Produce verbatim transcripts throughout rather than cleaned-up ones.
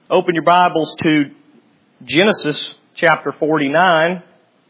open your Bibles to Genesis chapter forty-nine.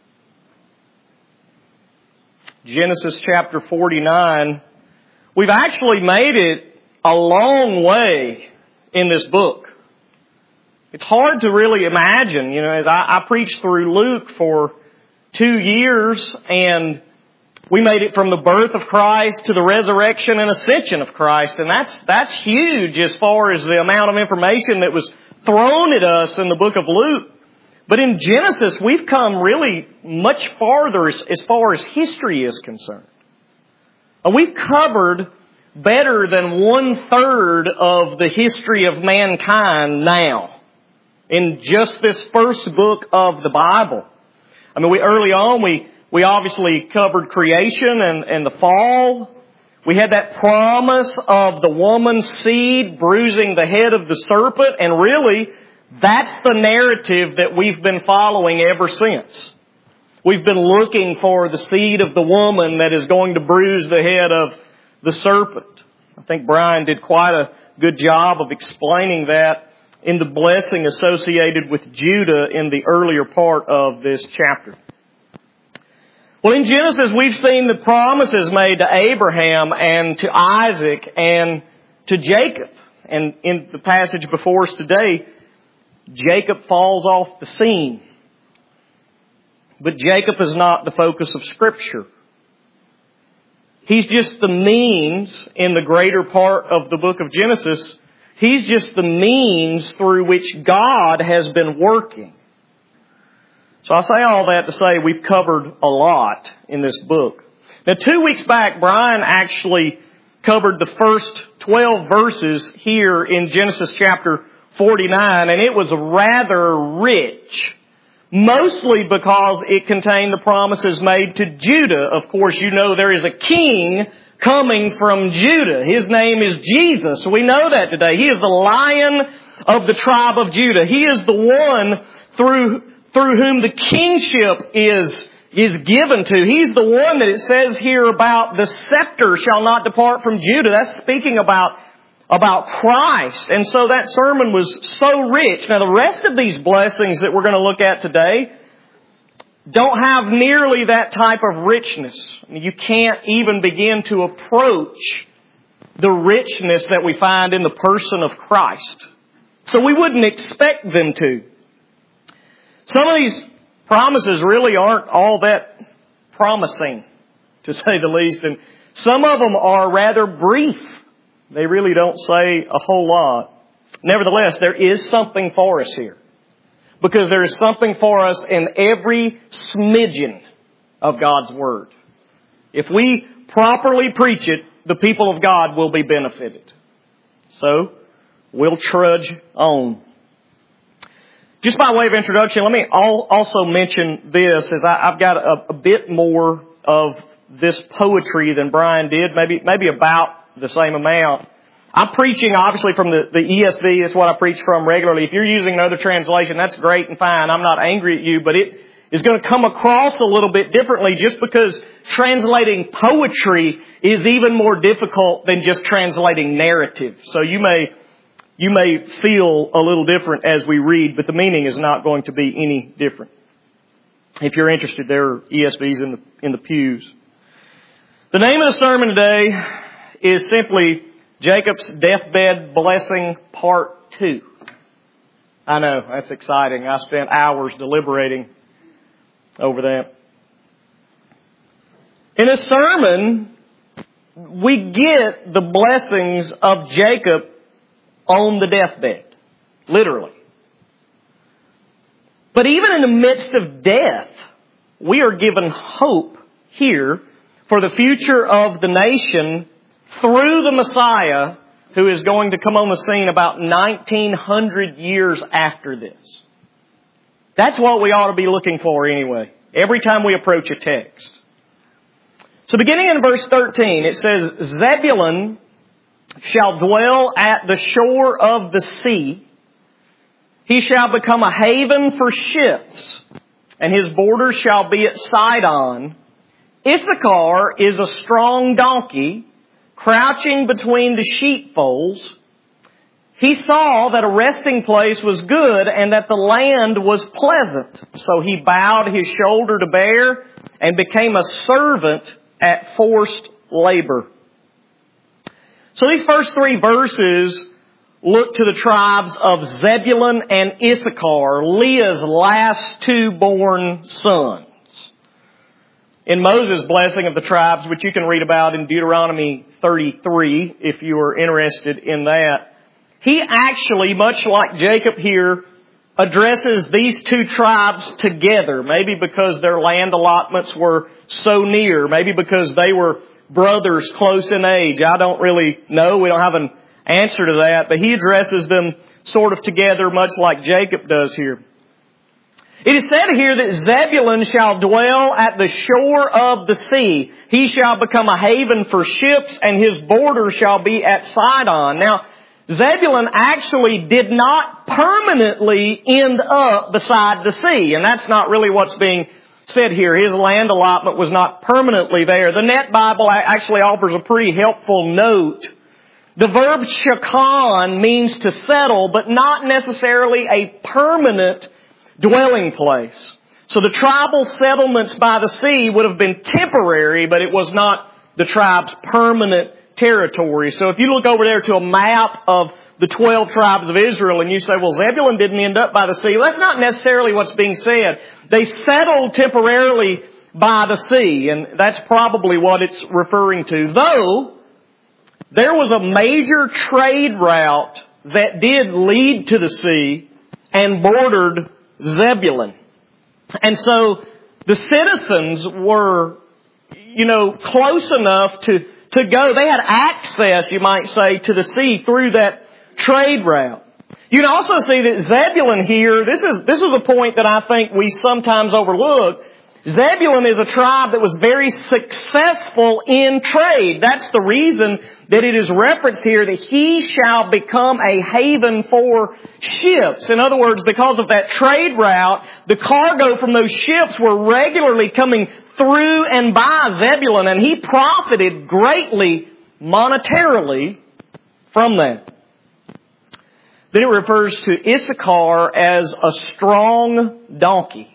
Genesis chapter forty-nine. We've actually made it a long way in this book. It's hard to really imagine, you know, as I, I preached through Luke for two years and we made it from the birth of Christ to the resurrection and ascension of Christ. And that's, that's huge as far as the amount of information that was thrown at us in the book of Luke. But in Genesis, we've come really much farther as, as far as history is concerned. And we've covered better than one third of the history of mankind now in just this first book of the Bible. I mean, we early on, we, we obviously covered creation and, and the fall. We had that promise of the woman's seed bruising the head of the serpent, and really, that's the narrative that we've been following ever since. We've been looking for the seed of the woman that is going to bruise the head of the serpent. I think Brian did quite a good job of explaining that in the blessing associated with Judah in the earlier part of this chapter. Well, in Genesis, we've seen the promises made to Abraham and to Isaac and to Jacob. And in the passage before us today, Jacob falls off the scene. But Jacob is not the focus of Scripture. He's just the means in the greater part of the book of Genesis. He's just the means through which God has been working. So I say all that to say we've covered a lot in this book. Now, two weeks back, Brian actually covered the first twelve verses here in Genesis chapter forty-nine, and it was rather rich. Mostly because it contained the promises made to Judah. Of course, you know there is a king coming from Judah. His name is Jesus. We know that today. He is the Lion of the tribe of Judah. He is the one through, through whom the kingship is, is given to. He's the one that it says here about the scepter shall not depart from Judah. That's speaking about about Christ. And so that sermon was so rich. Now the rest of these blessings that we're going to look at today don't have nearly that type of richness. You can't even begin to approach the richness that we find in the person of Christ. So we wouldn't expect them to. Some of these promises really aren't all that promising, to say the least. And some of them are rather brief. They really don't say a whole lot. Nevertheless, there is something for us here. Because there is something for us in every smidgen of God's Word. If we properly preach it, the people of God will be benefited. So, we'll trudge on. Just by way of introduction, let me also mention this, as I've got a, a bit more of this poetry than Brian did, maybe maybe about the same amount. I'm preaching obviously from the, the E S V. It's what I preach from regularly. If you're using another translation, that's great and fine. I'm not angry at you, but it is going to come across a little bit differently just because translating poetry is even more difficult than just translating narrative. So you may, you may feel a little different as we read, but the meaning is not going to be any different. If you're interested, there are E S Vs in the, in the pews. The name of the sermon today is simply Jacob's Deathbed Blessing Part two. I know, that's exciting. I spent hours deliberating over that. In a sermon, we get the blessings of Jacob on the deathbed. Literally. But even in the midst of death, we are given hope here for the future of the nation through the Messiah who is going to come on the scene about nineteen hundred years after this. That's what we ought to be looking for anyway, every time we approach a text. So beginning in verse thirteen, it says, Zebulun shall dwell at the shore of the sea. He shall become a haven for ships, and his borders shall be at Sidon. Issachar is a strong donkey, crouching between the sheepfolds. he saw that a resting place was good and that the land was pleasant. So he bowed his shoulder to bear and became a servant at forced labor. So these first three verses look to the tribes of Zebulun and Issachar, Leah's last two born sons. In Moses' blessing of the tribes, which you can read about in Deuteronomy thirty-three, if you are interested in that, he actually, much like Jacob here, addresses these two tribes together. Maybe because their land allotments were so near. Maybe because they were brothers close in age. I don't really know. We don't have an answer to that. But he addresses them sort of together, much like Jacob does here. It is said here that Zebulun shall dwell at the shore of the sea. He shall become a haven for ships, and his border shall be at Sidon. Now, Zebulun actually did not permanently end up beside the sea, and that's not really what's being said here. His land allotment was not permanently there. The Net Bible actually offers a pretty helpful note. The verb shakon means to settle, but not necessarily a permanent dwelling place. So the tribal settlements by the sea would have been temporary, but it was not the tribe's permanent territory. So if you look over there to a map of the twelve tribes of Israel and you say, well, Zebulun didn't end up by the sea, that's not necessarily what's being said. They settled temporarily by the sea, and that's probably what it's referring to. Though, there was a major trade route that did lead to the sea and bordered Zebulun. And so the citizens were, you know, close enough to, to go. They had access, you might say, to the sea through that trade route. You can also see that Zebulun here, this is, this is a point that I think we sometimes overlook. Zebulun is a tribe that was very successful in trade. That's the reason that it is referenced here that he shall become a haven for ships. In other words, because of that trade route, the cargo from those ships were regularly coming through and by Zebulun, and he profited greatly monetarily from that. Then it refers to Issachar as a strong donkey.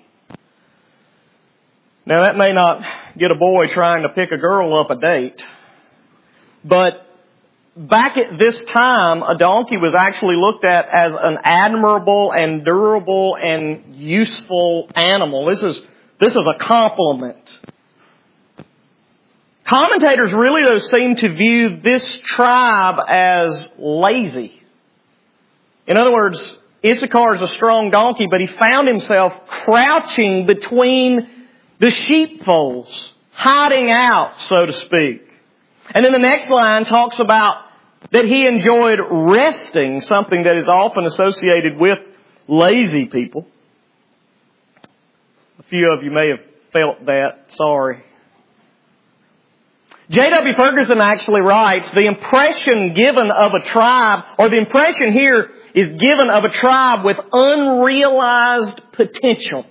Now that may not get a boy trying to pick a girl up a date, but back at this time, a donkey was actually looked at as an admirable and durable and useful animal. This is, this is a compliment. Commentators really though seem to view this tribe as lazy. In other words, Issachar is a strong donkey, but he found himself crouching between the sheepfolds, hiding out, so to speak. And then the next line talks about that he enjoyed resting, something that is often associated with lazy people. A few of you may have felt that. Sorry. J W Ferguson actually writes, the impression given of a tribe, or the impression here is given of a tribe with unrealized potential.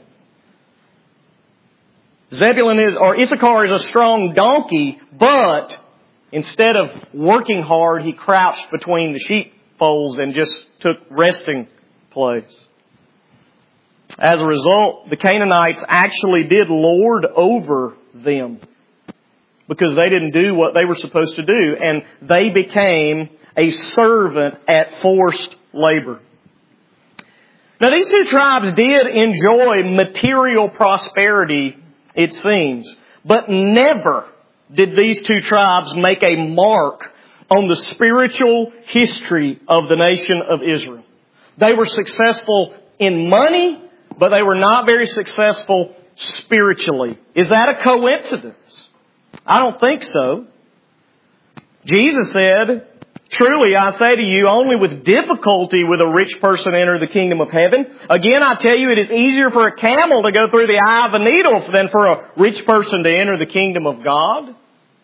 Zebulun is, or Issachar is a strong donkey, but instead of working hard, he crouched between the sheepfolds and just took resting place. As a result, the Canaanites actually did lord over them because they didn't do what they were supposed to do, and they became a servant at forced labor. Now, these two tribes did enjoy material prosperity, it seems, but never did these two tribes make a mark on the spiritual history of the nation of Israel. They were successful in money, but they were not very successful spiritually. Is that a coincidence? I don't think so. Jesus said, truly I say to you, only with difficulty will a rich person enter the kingdom of heaven. Again, I tell you, it is easier for a camel to go through the eye of a needle than for a rich person to enter the kingdom of God.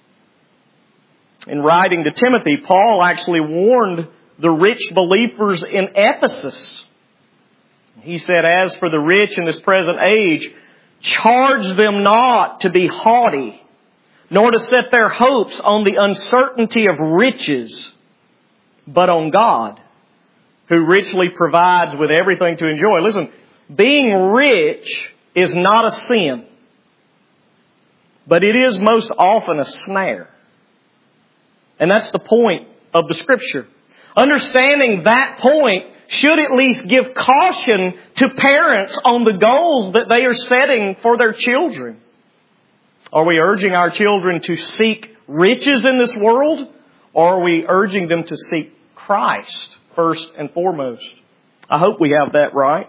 In writing to Timothy, Paul actually warned the rich believers in Ephesus. He said, as for the rich in this present age, charge them not to be haughty, nor to set their hopes on the uncertainty of riches, but on God, who richly provides with everything to enjoy. Listen, being rich is not a sin, but it is most often a snare. And that's the point of the Scripture. Understanding that point should at least give caution to parents on the goals that they are setting for their children. Are we urging our children to seek riches in this world, or are we urging them to seek Christ first and foremost? I hope we have that right.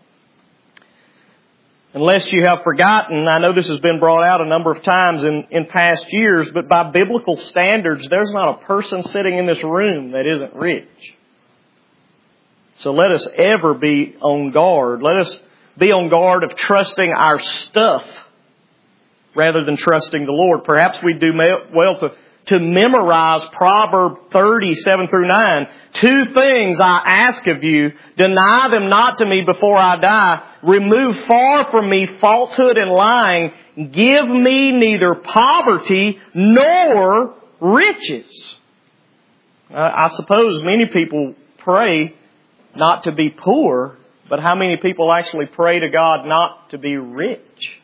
Unless you have forgotten, I know this has been brought out a number of times in, in past years, but by biblical standards, there's not a person sitting in this room that isn't rich. So let us ever be on guard. Let us be on guard of trusting our stuff rather than trusting the Lord. Perhaps we do well to, to memorize Proverbs thirty, seven through nine. Two things I ask of you, deny them not to me before I die. Remove far from me falsehood and lying. Give me neither poverty nor riches. I suppose many people pray not to be poor, but how many people actually pray to God not to be rich?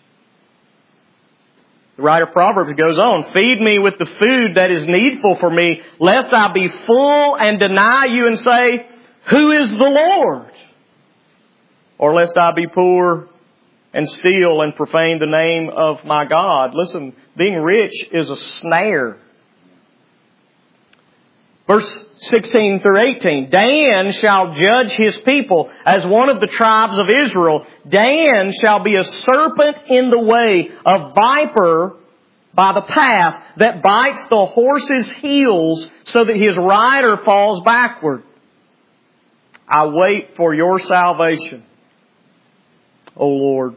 The writer of Proverbs goes on, feed me with the food that is needful for me, lest I be full and deny you and say, who is the Lord? Or lest I be poor and steal and profane the name of my God. Listen, being rich is a snare. Verse sixteen through eighteen, Dan shall judge his people as one of the tribes of Israel. Dan shall be a serpent in the way, a viper by the path that bites the horse's heels so that his rider falls backward. I wait for your salvation, O Lord.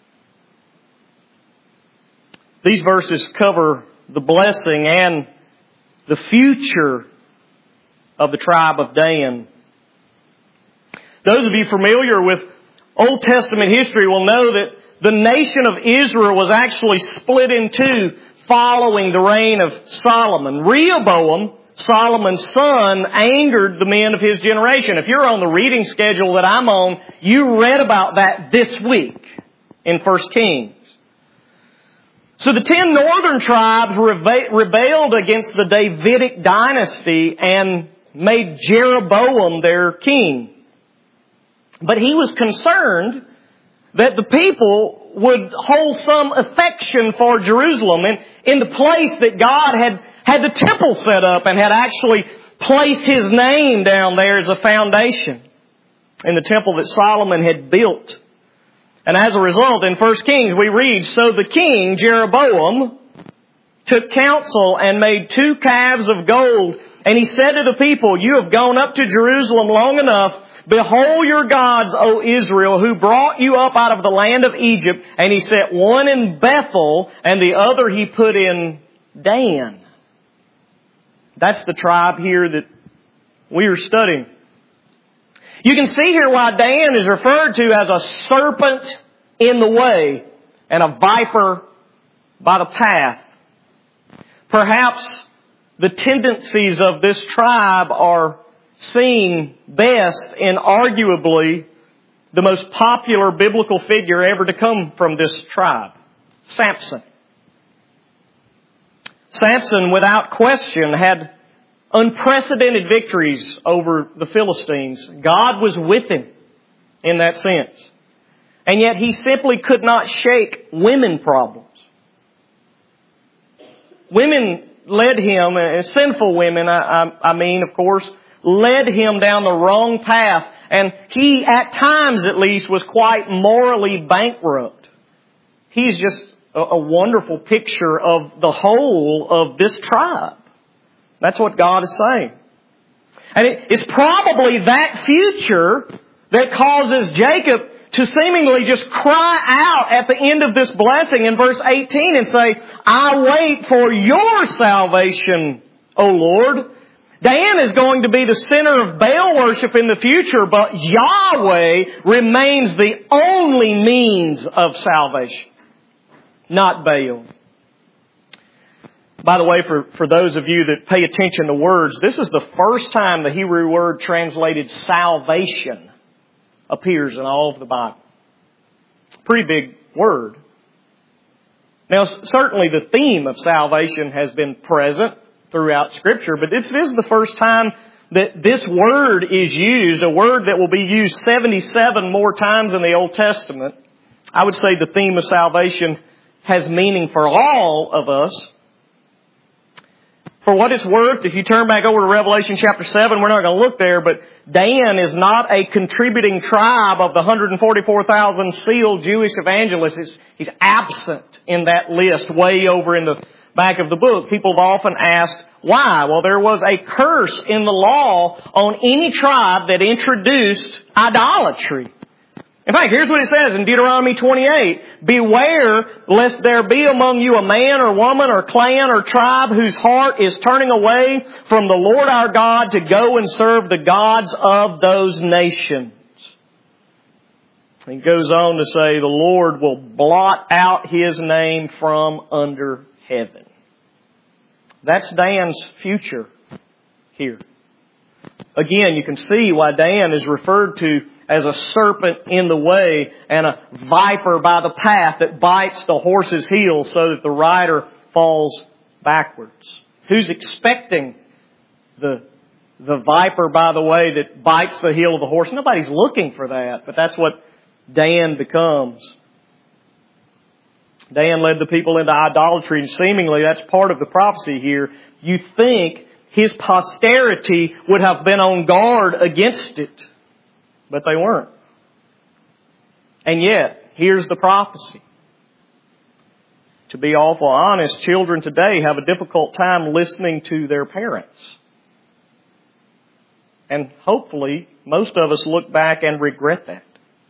These verses cover the blessing and the future of the tribe of Dan. Those of you familiar with Old Testament history will know that the nation of Israel was actually split in two following the reign of Solomon. Rehoboam, Solomon's son, angered the men of his generation. If you're on the reading schedule that I'm on, you read about that this week in First Kings. So the ten northern tribes rebelled against the Davidic dynasty and made Jeroboam their king. But he was concerned that the people would hold some affection for Jerusalem and in the place that God had had the temple set up and had actually placed His name down there as a foundation in the temple that Solomon had built. And as a result, in First Kings we read, so the king, Jeroboam, took counsel and made two calves of gold. And he said to the people, you have gone up to Jerusalem long enough. Behold your gods, O Israel, who brought you up out of the land of Egypt. And he set one in Bethel and the other he put in Dan. That's the tribe here that we are studying. You can see here why Dan is referred to as a serpent in the way and a viper by the path. Perhaps the tendencies of this tribe are seen best in arguably the most popular biblical figure ever to come from this tribe, Samson. Samson, without question, had unprecedented victories over the Philistines. God was with him in that sense. And yet he simply could not shake women problems. Women led him, uh, sinful women, I, I, I mean, of course, led him down the wrong path. And he, at times at least, was quite morally bankrupt. He's just a, a wonderful picture of the whole of this tribe. That's what God is saying. And it, it's probably that future that causes Jacob to seemingly just cry out at the end of this blessing in verse eighteen and say, I wait for your salvation, O Lord. Dan is going to be the center of Baal worship in the future, but Yahweh remains the only means of salvation, not Baal. By the way, for, for those of you that pay attention to words, this is the first time the Hebrew word translated salvation appears in all of the Bible. Pretty big word. Now, certainly the theme of salvation has been present throughout Scripture, but this is the first time that this word is used, a word that will be used seventy-seven more times in the Old Testament. I would say the theme of salvation has meaning for all of us. For what it's worth, if you turn back over to Revelation chapter seven, we're not going to look there, but Dan is not a contributing tribe of the one hundred forty-four thousand sealed Jewish evangelists. He's, he's absent in that list way over in the back of the book. People have often asked, why? Well, there was a curse in the law on any tribe that introduced idolatry. In fact, here's what it says in Deuteronomy twenty-eight. Beware lest there be among you a man or woman or clan or tribe whose heart is turning away from the Lord our God to go and serve the gods of those nations. He goes on to say the Lord will blot out His name from under heaven. That's Dan's future here. Again, you can see why Dan is referred to as a serpent in the way and a viper by the path that bites the horse's heel so that the rider falls backwards. Who's expecting the, the viper by the way that bites the heel of the horse? Nobody's looking for that, but that's what Dan becomes. Dan led the people into idolatry, and seemingly that's part of the prophecy here. You think his posterity would have been on guard against it, but they weren't. And yet, here's the prophecy. To be awful honest, children today have a difficult time listening to their parents. And hopefully, most of us look back and regret that.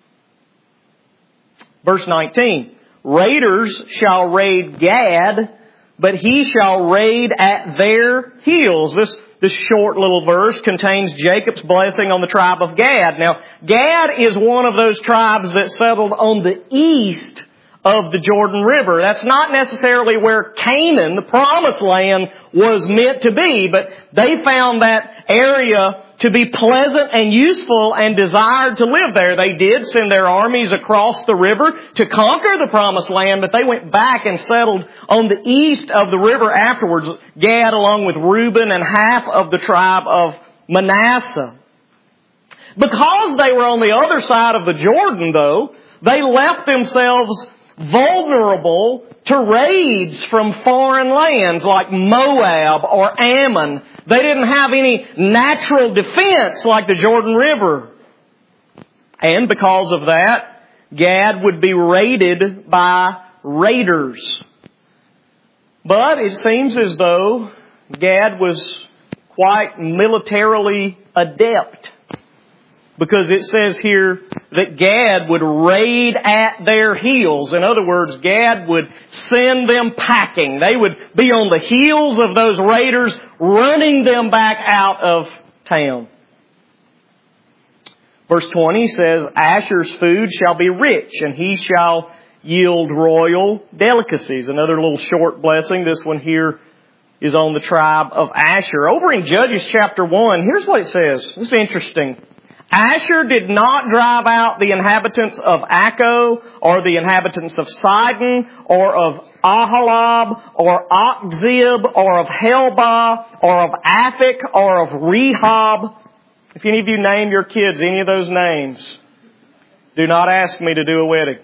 Verse nineteen. Raiders shall raid Gad, but he shall raid at their heels. This, this short little verse contains Jacob's blessing on the tribe of Gad. Now, Gad is one of those tribes that settled on the east of the Jordan River. That's not necessarily where Canaan, the promised land, was meant to be, but they found that area to be pleasant and useful and desired to live there. They did send their armies across the river to conquer the promised land, but they went back and settled on the east of the river afterwards. Gad along with Reuben and half of the tribe of Manasseh. Because they were on the other side of the Jordan, though, they left themselves vulnerable to raids from foreign lands like Moab or Ammon. They didn't have any natural defense like the Jordan River. And because of that, Gad would be raided by raiders. But it seems as though Gad was quite militarily adept. Because it says here that Gad would raid at their heels. In other words, Gad would send them packing. They would be on the heels of those raiders, running them back out of town. Verse twenty says, Asher's food shall be rich, and he shall yield royal delicacies. Another little short blessing. This one here is on the tribe of Asher. Over in Judges chapter one, here's what it says. This is interesting. Asher did not drive out the inhabitants of Akko, or the inhabitants of Sidon, or of Ahalab, or Achzib, or of Helbah, or of Aphek, or of Rehob. If any of you name your kids any of those names, do not ask me to do a wedding.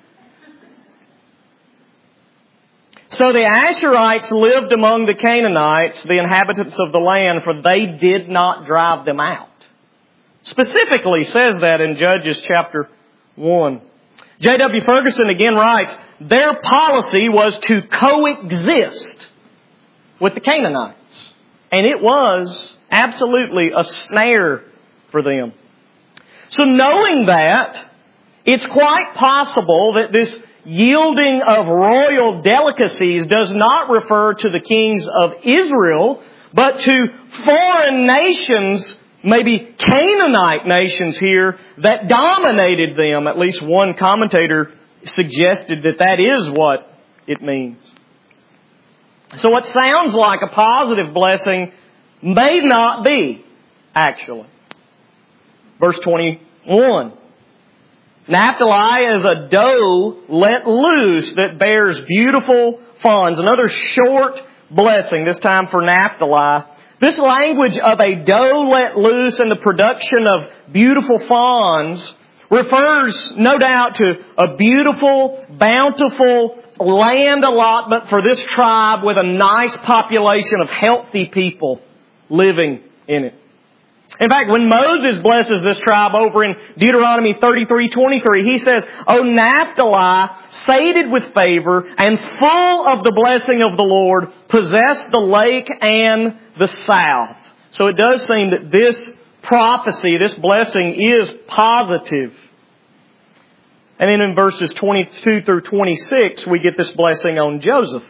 So the Asherites lived among the Canaanites, the inhabitants of the land, for they did not drive them out. Specifically says that in Judges chapter one. J W Ferguson again writes, their policy was to coexist with the Canaanites. And it was absolutely a snare for them. So knowing that, it's quite possible that this yielding of royal delicacies does not refer to the kings of Israel, but to foreign nations, maybe Canaanite nations here, that dominated them. At least one commentator suggested that that is what it means. So what sounds like a positive blessing may not be, actually. Verse twenty-one. Naphtali is a doe let loose that bears beautiful fawns. Another short blessing, this time for Naphtali. This language of a doe let loose and the production of beautiful fawns refers, no doubt, to a beautiful, bountiful land allotment for this tribe with a nice population of healthy people living in it. In fact, when Moses blesses this tribe over in Deuteronomy thirty-three twenty-three, he says, O Naphtali, sated with favor and full of the blessing of the Lord, possess the lake and the south. So it does seem that this prophecy, this blessing is positive. And then in verses twenty-two through twenty-six, we get this blessing on Joseph.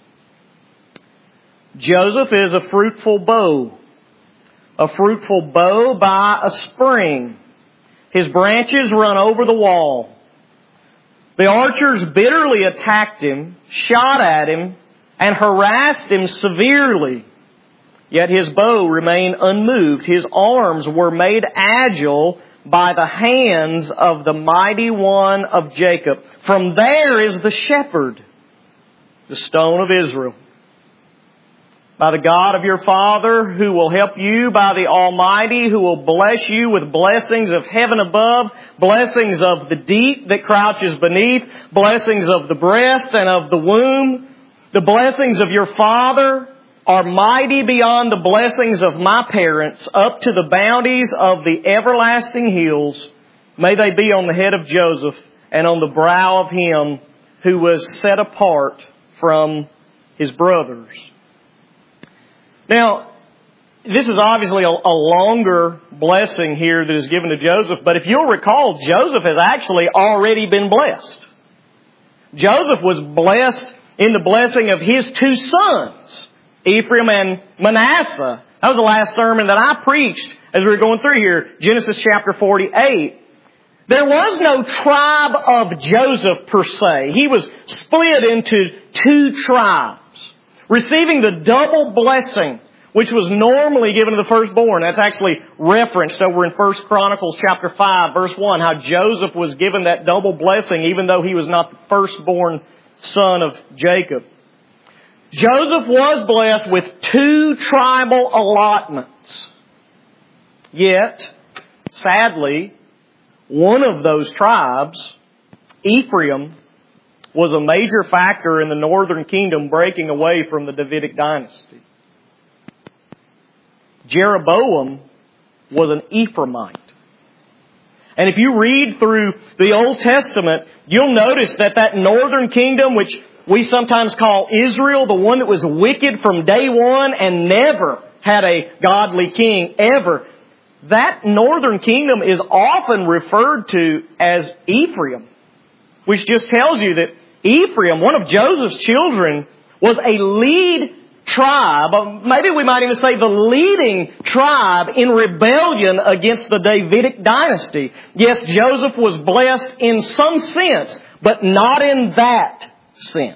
Joseph is a fruitful bow. A fruitful bow by a spring. His branches run over the wall. The archers bitterly attacked him, shot at him, and harassed him severely. Yet his bow remained unmoved. His arms were made agile by the hands of the mighty one of Jacob. From there is the shepherd, the stone of Israel. By the God of your father, who will help you, by the Almighty, who will bless you with blessings of heaven above, blessings of the deep that crouches beneath, blessings of the breast and of the womb. The blessings of your father are mighty beyond the blessings of my parents, up to the bounties of the everlasting hills. May they be on the head of Joseph and on the brow of him who was set apart from his brothers. Now, this is obviously a, a longer blessing here that is given to Joseph, but if you'll recall, Joseph has actually already been blessed. Joseph was blessed in the blessing of his two sons, Ephraim and Manasseh. That was the last sermon that I preached as we were going through here, Genesis chapter forty-eight. There was no tribe of Joseph per se. He was split into two tribes, receiving the double blessing, which was normally given to the firstborn. That's actually referenced over in First Chronicles chapter five, verse one, how Joseph was given that double blessing even though he was not the firstborn son of Jacob. Joseph was blessed with two tribal allotments. Yet, sadly, one of those tribes, Ephraim, was a major factor in the northern kingdom breaking away from the Davidic dynasty. Jeroboam was an Ephraimite. And if you read through the Old Testament, you'll notice that that northern kingdom, which we sometimes call Israel, the one that was wicked from day one and never had a godly king ever, that northern kingdom is often referred to as Ephraim, which just tells you that Ephraim, one of Joseph's children, was a lead tribe, maybe we might even say the leading tribe in rebellion against the Davidic dynasty. Yes, Joseph was blessed in some sense, but not in that sense.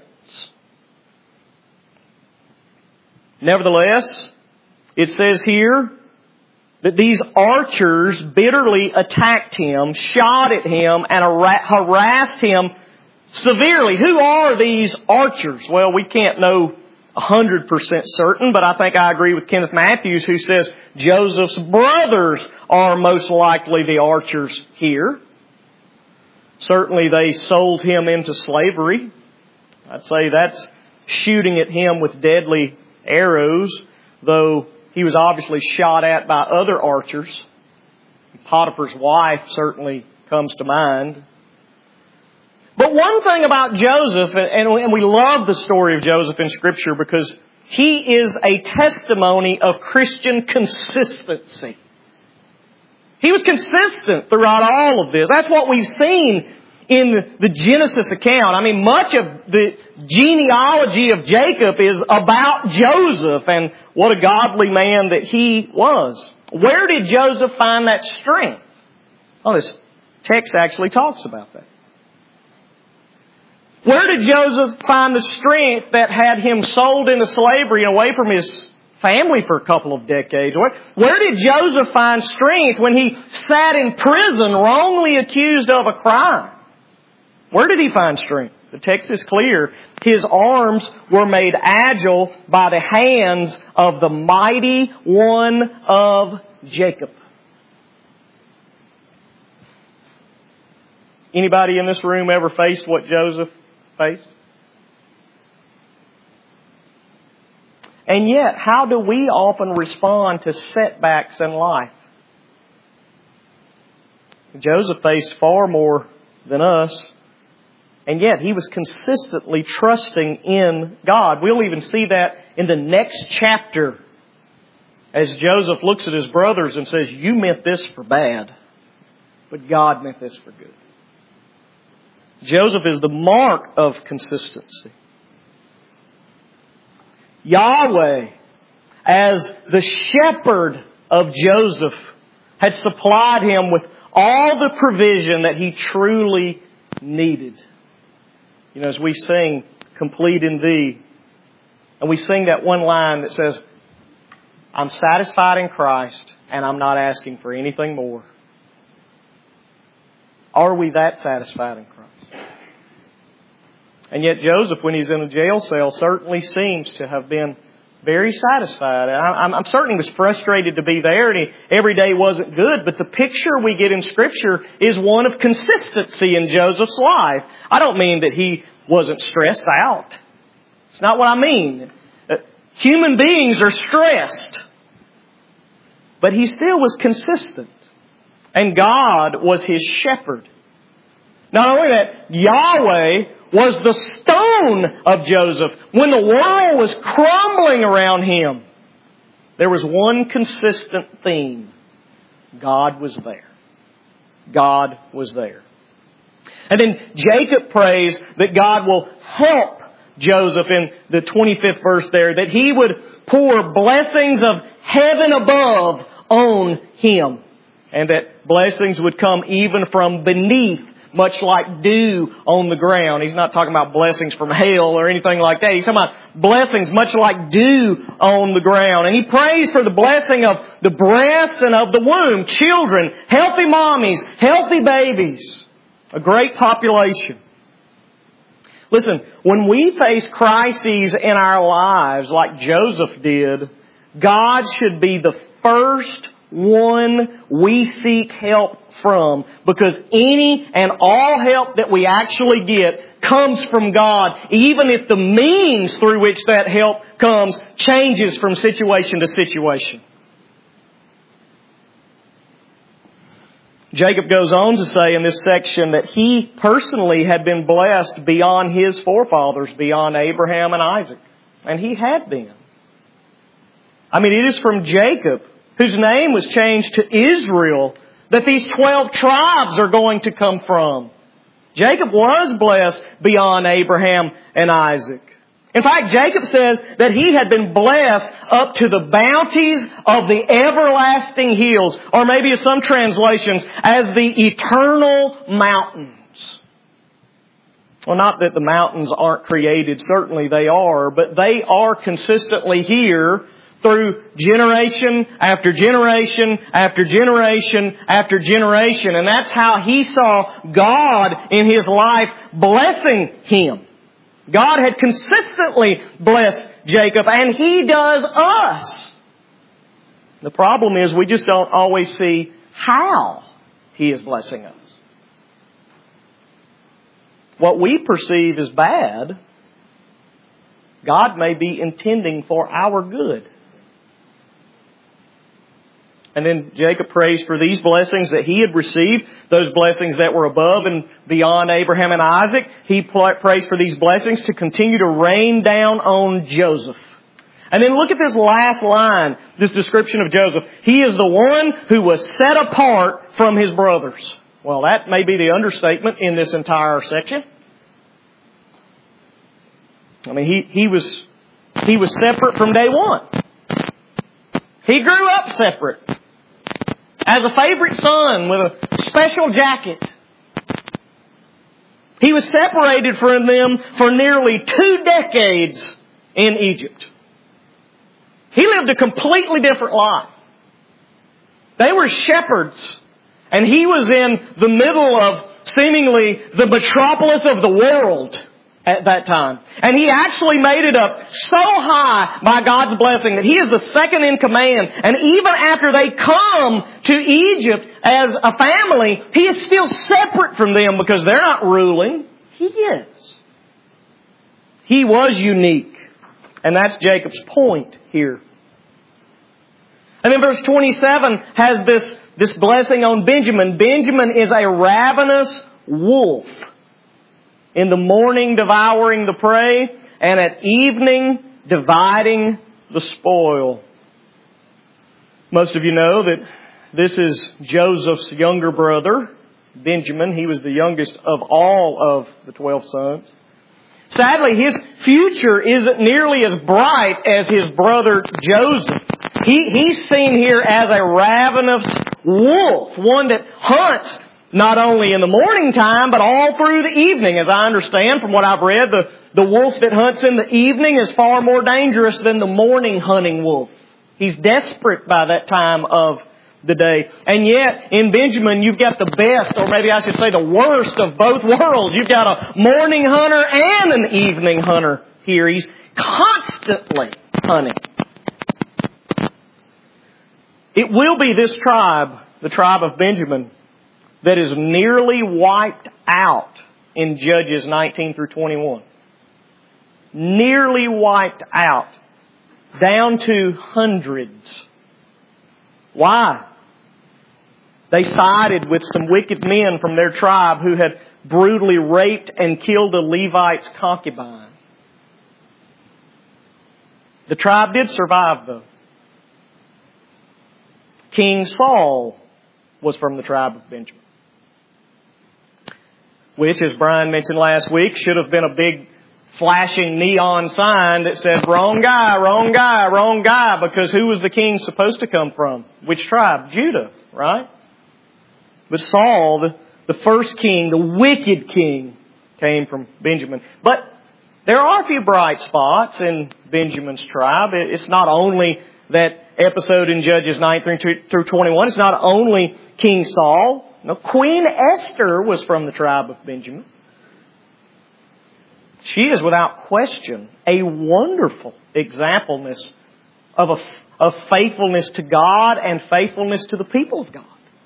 Nevertheless, it says here that these archers bitterly attacked him, shot at him, and harassed him severely. Who are these archers? Well, we can't know one hundred percent certain, but I think I agree with Kenneth Matthews, who says Joseph's brothers are most likely the archers here. Certainly they sold him into slavery. I'd say that's shooting at him with deadly arrows, though he was obviously shot at by other archers. Potiphar's wife certainly comes to mind. But one thing about Joseph, and we love the story of Joseph in Scripture because he is a testimony of Christian consistency. He was consistent throughout all of this. That's what we've seen in the Genesis account. I mean, much of the genealogy of Jacob is about Joseph and what a godly man that he was. Where did Joseph find that strength? Well, this text actually talks about that. Where did Joseph find the strength that had him sold into slavery and away from his family for a couple of decades? Where, where did Joseph find strength when he sat in prison wrongly accused of a crime? Where did he find strength? The text is clear. His arms were made agile by the hands of the mighty one of Jacob. Anybody in this room ever faced what Joseph faced? And yet, how do we often respond to setbacks in life? Joseph faced far more than us. And yet, he was consistently trusting in God. We'll even see that in the next chapter as Joseph looks at his brothers and says, you meant this for bad, but God meant this for good. Joseph is the mark of consistency. Yahweh, as the shepherd of Joseph, had supplied him with all the provision that he truly needed. You know, as we sing, Complete in Thee, and we sing that one line that says, I'm satisfied in Christ and I'm not asking for anything more. Are we that satisfied in Christ? And yet Joseph, when he's in a jail cell, certainly seems to have been very satisfied. I'm, I'm certain he was frustrated to be there and he, every day wasn't good, but the picture we get in Scripture is one of consistency in Joseph's life. I don't mean that he wasn't stressed out. It's not what I mean. Human beings are stressed. But he still was consistent. And God was his shepherd. Not only that, Yahweh was the stone of Joseph. When the world was crumbling around him, there was one consistent theme. God was there. God was there. And then Jacob prays that God will help Joseph in the twenty-fifth verse there, that He would pour blessings of heaven above on him. And that blessings would come even from beneath, much like dew on the ground. He's not talking about blessings from hail or anything like that. He's talking about blessings much like dew on the ground. And he prays for the blessing of the breast and of the womb, children, healthy mommies, healthy babies, a great population. Listen, when we face crises in our lives like Joseph did, God should be the first one we seek help from, because any and all help that we actually get comes from God, even if the means through which that help comes changes from situation to situation. Jacob goes on to say in this section that he personally had been blessed beyond his forefathers, beyond Abraham and Isaac. And he had been. I mean, it is from Jacob, whose name was changed to Israel, that these twelve tribes are going to come from. Jacob was blessed beyond Abraham and Isaac. In fact, Jacob says that he had been blessed up to the bounties of the everlasting hills, or maybe in some translations, as the eternal mountains. Well, not that the mountains aren't created, certainly they are, but they are consistently here through generation after generation after generation after generation. And that's how he saw God in his life blessing him. God had consistently blessed Jacob, and He does us. The problem is we just don't always see how He is blessing us. What we perceive as bad, God may be intending for our good. And then Jacob prays for these blessings that he had received, those blessings that were above and beyond Abraham and Isaac. He prays for these blessings to continue to rain down on Joseph. And then look at this last line, this description of Joseph. He is the one who was set apart from his brothers. Well, that may be the understatement in this entire section. I mean, he, he was, he was separate from day one. He grew up separate. As a favorite son with a special jacket. He was separated from them for nearly two decades in Egypt. He lived a completely different life. They were shepherds, and he was in the middle of seemingly the metropolis of the world at that time. And he actually made it up so high by God's blessing that he is the second in command. And even after they come to Egypt as a family, he is still separate from them because they're not ruling. He is. He was unique. And that's Jacob's point here. And then verse twenty-seven has this, this blessing on Benjamin. Benjamin is a ravenous wolf. In the morning devouring the prey, and at evening dividing the spoil. Most of you know that this is Joseph's younger brother, Benjamin. He was the youngest of all of the twelve sons. Sadly, his future isn't nearly as bright as his brother Joseph. He, he's seen here as a ravenous wolf, one that hunts not only in the morning time, but all through the evening. As I understand from what I've read, the, the wolf that hunts in the evening is far more dangerous than the morning hunting wolf. He's desperate by that time of the day. And yet, in Benjamin, you've got the best, or maybe I should say the worst of both worlds. You've got a morning hunter and an evening hunter here. He's constantly hunting. It will be this tribe, the tribe of Benjamin, that is nearly wiped out in Judges nineteen through twenty-one. Nearly wiped out. Down to hundreds. Why? They sided with some wicked men from their tribe who had brutally raped and killed a Levite's concubine. The tribe did survive, though. King Saul was from the tribe of Benjamin, which, as Brian mentioned last week, should have been a big flashing neon sign that said, wrong guy, wrong guy, wrong guy, because who was the king supposed to come from? Which tribe? Judah, right? But Saul, the, the first king, the wicked king, came from Benjamin. But there are a few bright spots in Benjamin's tribe. It's not only that episode in Judges nineteen through twenty-one. It's not only King Saul. No, Queen Esther was from the tribe of Benjamin. She is without question a wonderful exampleness of, a, of faithfulness to God and faithfulness to the people of God.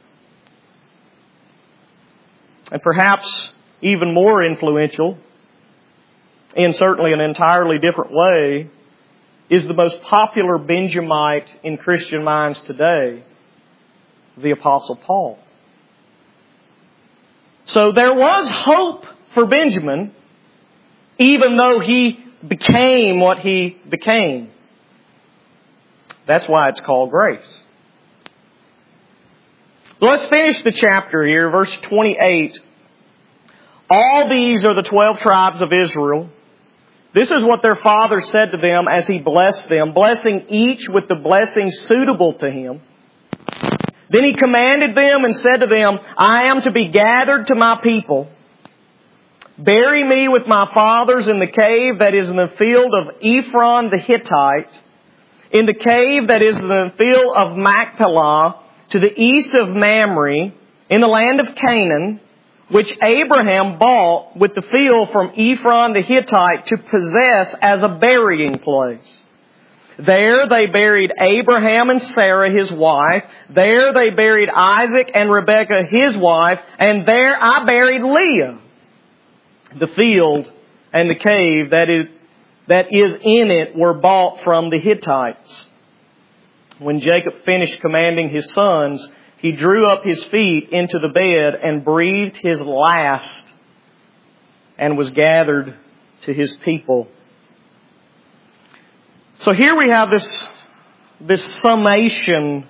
And perhaps even more influential, in certainly an entirely different way, is the most popular Benjamite in Christian minds today, the Apostle Paul. So there was hope for Benjamin, even though he became what he became. That's why it's called grace. Let's finish the chapter here, verse twenty-eight. All these are the twelve tribes of Israel. This is what their father said to them as he blessed them, blessing each with the blessing suitable to him. Then he commanded them and said to them, I am to be gathered to my people. Bury me with my fathers in the cave that is in the field of Ephron the Hittite, in the cave that is in the field of Machpelah, to the east of Mamre, in the land of Canaan, which Abraham bought with the field from Ephron the Hittite to possess as a burying place. There they buried Abraham and Sarah his wife. There they buried Isaac and Rebekah his wife. And there I buried Leah. The field and the cave that is, that is in it were bought from the Hittites. When Jacob finished commanding his sons, he drew up his feet into the bed and breathed his last and was gathered to his people. So here we have this, this summation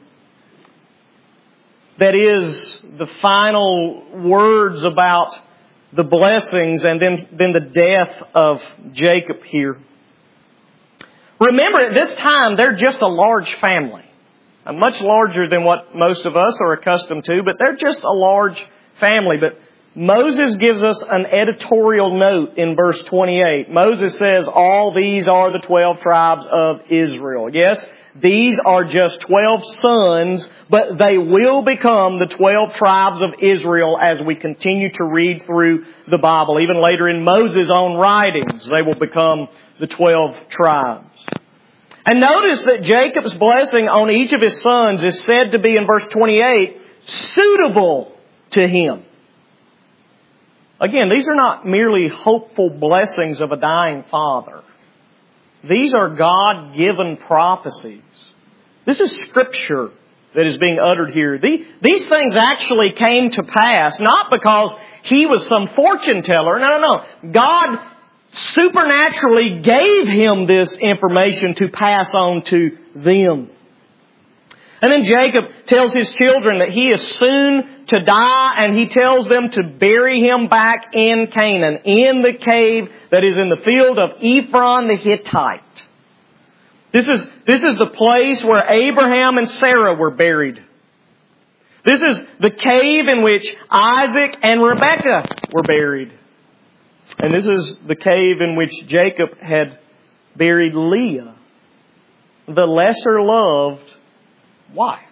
that is the final words about the blessings and then, then the death of Jacob here. Remember, at this time, they're just a large family. Much larger than what most of us are accustomed to, but they're just a large family. But Moses gives us an editorial note in verse twenty-eight. Moses says, all these are the twelve tribes of Israel. Yes, these are just twelve sons, but they will become the twelve tribes of Israel as we continue to read through the Bible. Even later in Moses' own writings, they will become the twelve tribes. And notice that Jacob's blessing on each of his sons is said to be, in verse twenty-eight, suitable to him. Again, these are not merely hopeful blessings of a dying father. These are God-given prophecies. This is Scripture that is being uttered here. These things actually came to pass, not because he was some fortune teller. No, no, no. God supernaturally gave him this information to pass on to them. And then Jacob tells his children that he is soon to die, and he tells them to bury him back in Canaan, in the cave that is in the field of Ephron the Hittite. This is, this is the place where Abraham and Sarah were buried. This is the cave in which Isaac and Rebekah were buried. And this is the cave in which Jacob had buried Leah, the lesser loved wife.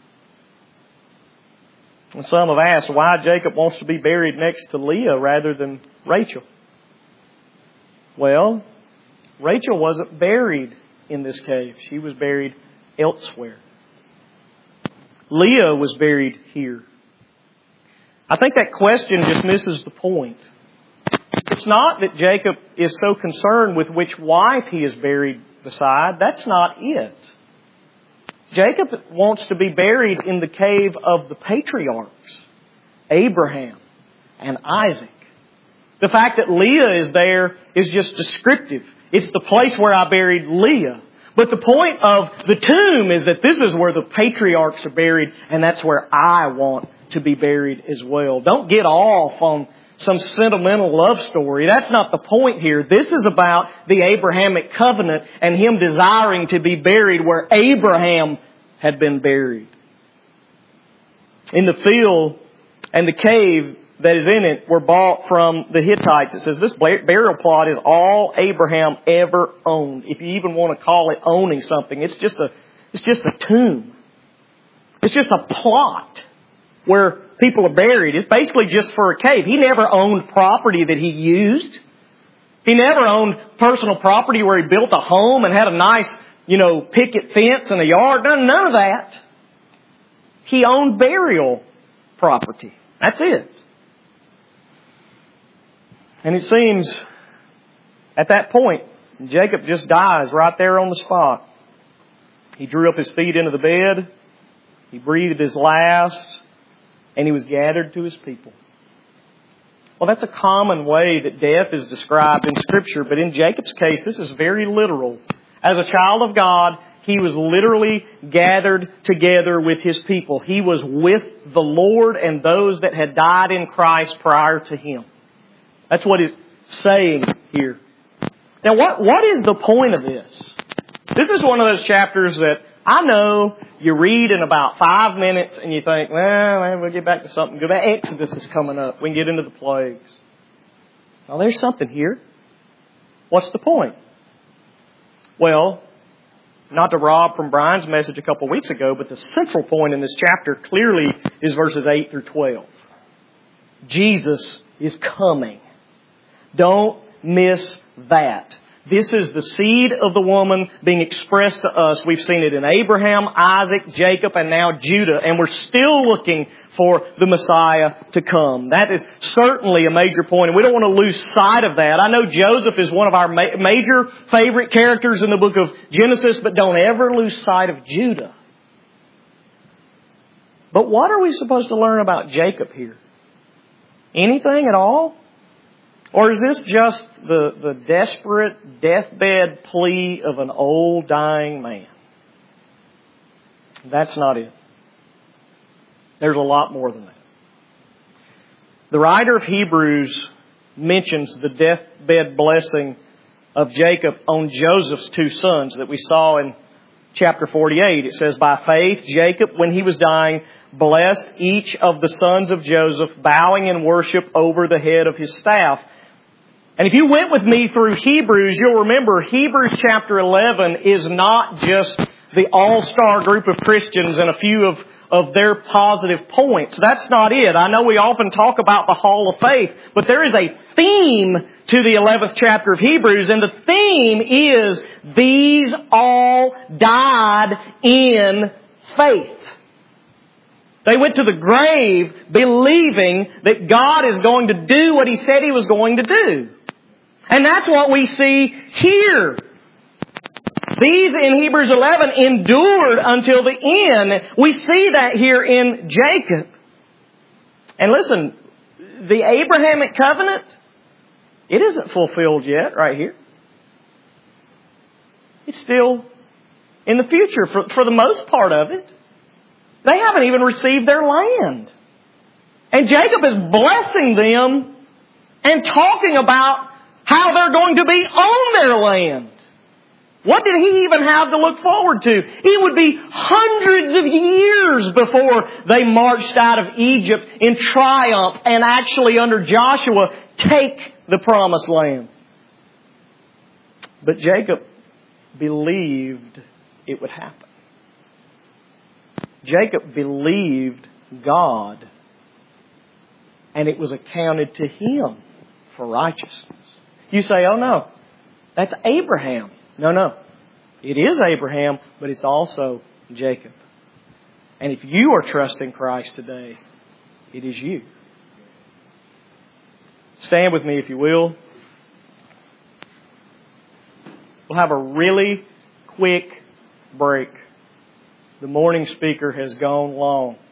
And some have asked why Jacob wants to be buried next to Leah rather than Rachel. Well, Rachel wasn't buried in this cave. She was buried elsewhere. Leah was buried here. I think that question just misses the point. It's not that Jacob is so concerned with which wife he is buried beside. That's not it. Jacob wants to be buried in the cave of the patriarchs, Abraham and Isaac. The fact that Leah is there is just descriptive. It's the place where I buried Leah. But the point of the tomb is that this is where the patriarchs are buried, and that's where I want to be buried as well. Don't get off on some sentimental love story. That's not the point here. This is about the Abrahamic covenant and him desiring to be buried where Abraham had been buried. In the field and the cave that is in it were bought from the Hittites. It says this burial plot is all Abraham ever owned. If you even want to call it owning something, it's just a, it's just a tomb. It's just a plot where people are buried. It's basically just for a cave. He never owned property that he used. He never owned personal property where he built a home and had a nice, you know, picket fence and a yard. None, none of that. He owned burial property. That's it. And it seems at that point, Jacob just dies right there on the spot. He drew up his feet into the bed. He breathed his last. And he was gathered to his people. Well, that's a common way that death is described in Scripture. But in Jacob's case, this is very literal. As a child of God, he was literally gathered together with his people. He was with the Lord and those that had died in Christ prior to him. That's what it's saying here. Now, what, what is the point of this? This is one of those chapters that I know you read in about five minutes and you think, well, we'll get back to something good. Exodus is coming up. We can get into the plagues. Well, there's something here. What's the point? Well, not to rob from Brian's message a couple of weeks ago, but the central point in this chapter clearly is verses eight through twelve. Jesus is coming. Don't miss that. This is the seed of the woman being expressed to us. We've seen it in Abraham, Isaac, Jacob, and now Judah. And we're still looking for the Messiah to come. That is certainly a major point, and we don't want to lose sight of that. I know Joseph is one of our ma- major favorite characters in the book of Genesis, but don't ever lose sight of Judah. But what are we supposed to learn about Jacob here? Anything at all? Or is this just the, the desperate deathbed plea of an old dying man? That's not it. There's a lot more than that. The writer of Hebrews mentions the deathbed blessing of Jacob on Joseph's two sons that we saw in chapter forty-eight. It says, by faith, Jacob, when he was dying, blessed each of the sons of Joseph, bowing in worship over the head of his staff. And if you went with me through Hebrews, you'll remember Hebrews chapter eleven is not just the all-star group of Christians and a few of, of their positive points. That's not it. I know we often talk about the Hall of Faith, but there is a theme to the eleventh chapter of Hebrews, and the theme is, these all died in faith. They went to the grave believing that God is going to do what He said He was going to do. And that's what we see here. These in Hebrews eleven endured until the end. We see that here in Jacob. And listen, the Abrahamic covenant, it isn't fulfilled yet right here. It's still in the future for, for the most part of it. They haven't even received their land. And Jacob is blessing them and talking about how they're going to be on their land. What did he even have to look forward to? It would be hundreds of years before they marched out of Egypt in triumph and actually under Joshua take the promised land. But Jacob believed it would happen. Jacob believed God, and it was accounted to him for righteousness. You say, oh no, that's Abraham. No, no. It is Abraham, but it's also Jacob. And if you are trusting Christ today, it is you. Stand with me if you will. We'll have a really quick break. The morning speaker has gone long.